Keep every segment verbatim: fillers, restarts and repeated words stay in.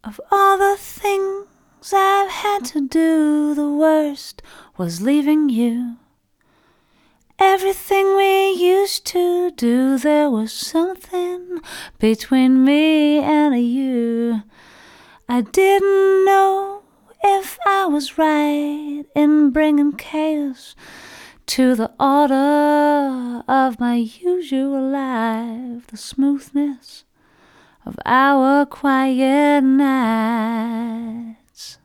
Of all the things I've had to do, the worst was leaving you. Everything we used to do, there was something between me and you. I didn't know if I was right in bringing chaos to the order of my usual life, the smoothness of our quiet nights.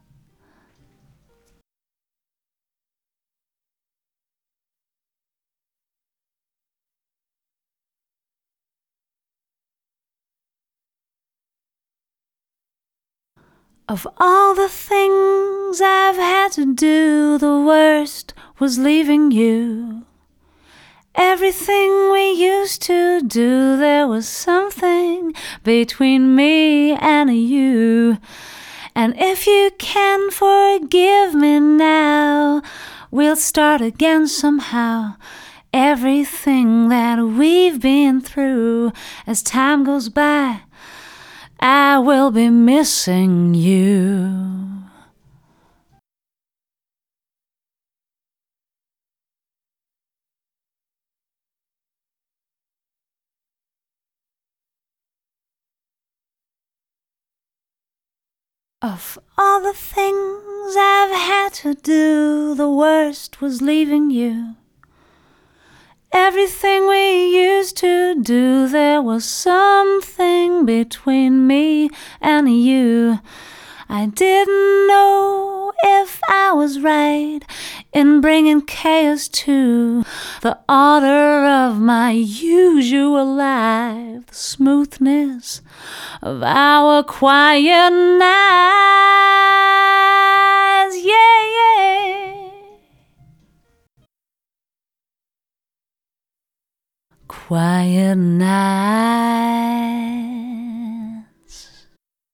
Of all the things I've had to do, the worst was leaving you. Everything we used to do, there was something between me and you. And if you can forgive me now, we'll start again somehow. Everything that we've been through, as time goes by, I will be missing you. Of all the things I've had to do, the worst was leaving you. Everything we used to do, there was something between me and you. I didn't know if I was right in bringing chaos to the order of my usual life, the smoothness of our quiet nights, yeah, yeah. Quiet nights.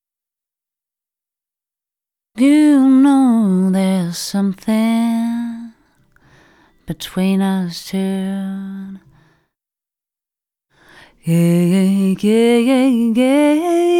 You know there's something between us two. Yeah, yeah, yeah, yeah, yeah.